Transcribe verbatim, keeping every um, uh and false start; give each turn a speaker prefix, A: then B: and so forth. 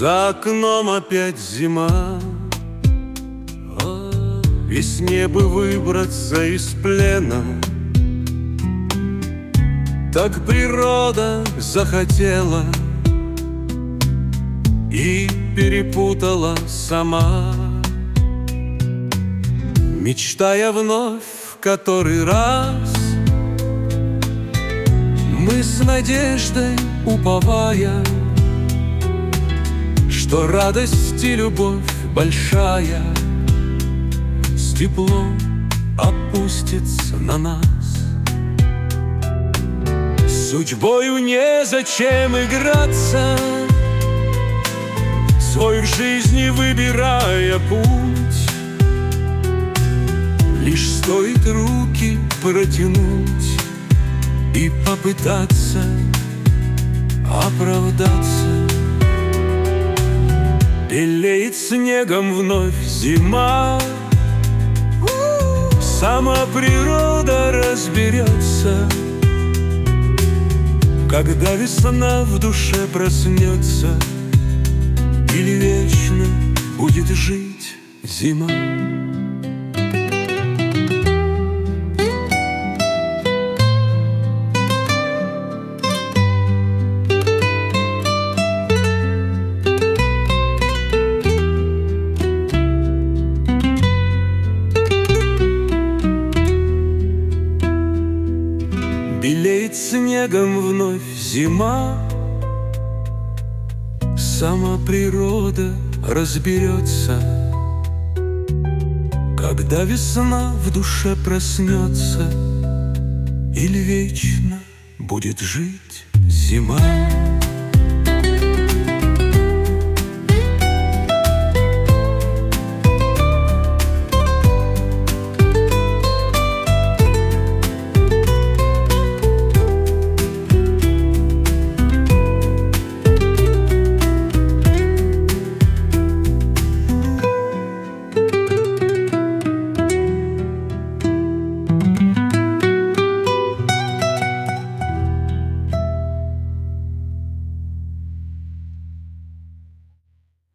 A: За окном опять зима. Весне бы выбраться из плена, так природа захотела и перепутала сама. Мечтая вновь в который раз, мы с надеждой уповая, что радость и любовь большая с теплом опустится на нас. Судьбою незачем играться, свой в жизни выбирая путь. Лишь стоит руки протянуть и попытаться оправдаться. Белеет снегом вновь зима, сама природа разберется, когда весна в душе проснется, или вечно будет жить зима. Белеет снегом вновь зима, сама природа разберется, когда весна в душе проснется, или вечно будет жить зима.